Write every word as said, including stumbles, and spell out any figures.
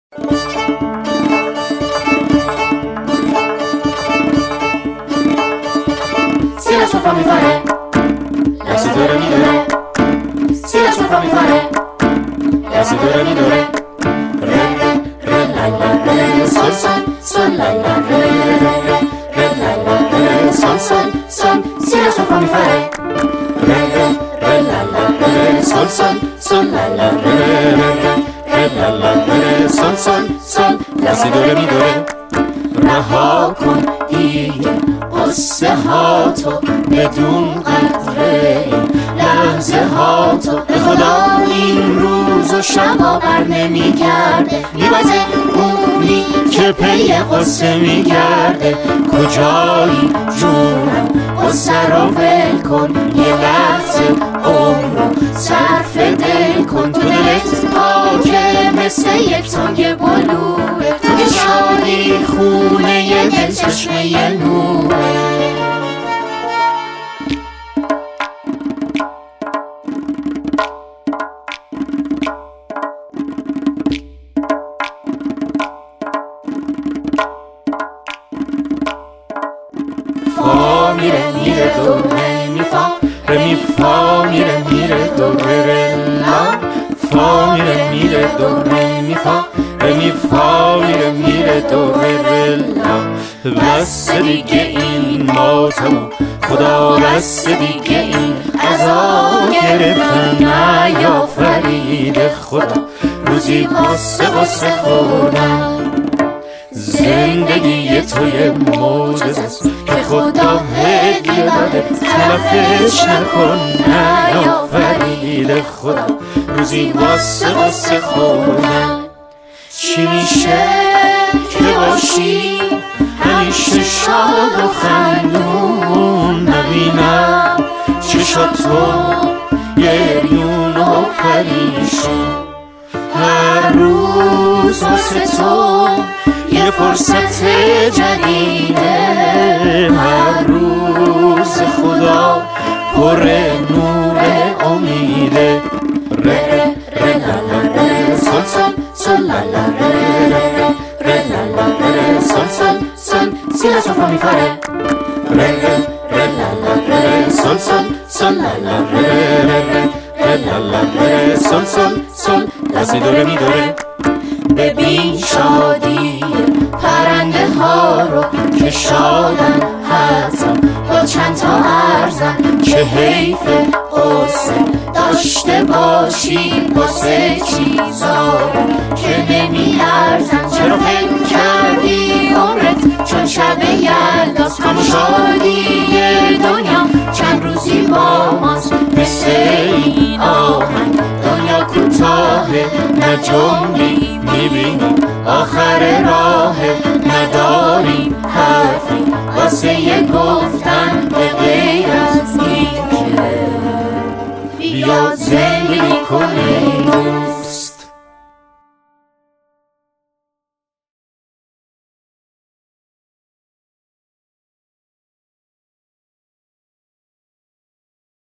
Se la sua fa mi fare, la seduta mi dore. Se la sua fa mi fare, la seduta mi dore. Re re re la la re, sol sol sol la la re re re re la la re, sol sol sol. Se la sua fa mi fare, re re re la la re, sol sol sol la la re re re re la la re, sol sol sol. La seduta mi dore. رها کن دیگه قصه ها تو بدون قدره لحظه ها تو به خدا این روز و شبا بر نمی گرده میبازه اونی که پی قصه میگرده کجایی جونم قصه رو ول کن یه لحظه عمرو صرف دل کن تو دلت پاکه مثل یک تنگ بلوه تو که شادی خونه یه دل چشمه یه نوره فا میره میره دو ره می فا ره می فا میره میره دو ره ره لا فا میره میره دو ره می فا ره می فا میره میره دو ره ره لا بس دیگه این ماتمو خدا بس دیگه این عذاب گرفتم نیافرید خدا روزی قصه قصه خوردم زندگی توی معجزه‌ست که خدا هدیه داده تلفش نکن نیافرید خدا روزی واسه واسه خوردن چی میشه که باشی همیشه شاد و خندون نبینم چشاتو گریون و پریشون هر روز واسه تو یه فرصت جدیده هر روز خدا پر نور امیده ره ره لا لا ره سل سل سل لا لا ره ره ره لا لا ره سل سل سل si la sua fa mi fare re re re la la re sol sol sol la la re re re re la la re sol sol sol la si do re mi do re ببین شادی پرنده ها رو که شادن حتی با چند تا ارزن که حیف قصه داشته باشی واسه چیزا که نمی ارزن چرا فکر کردی عمرت چون شب یلداست کام و شادی دنیا چند روزی با ماست مثل این آهنگ دنیا کوتاهه نه جملی میبینی آخر راه نداریم حرفی واسه یه گفتن به غیر از این که بیا زندگی کنیم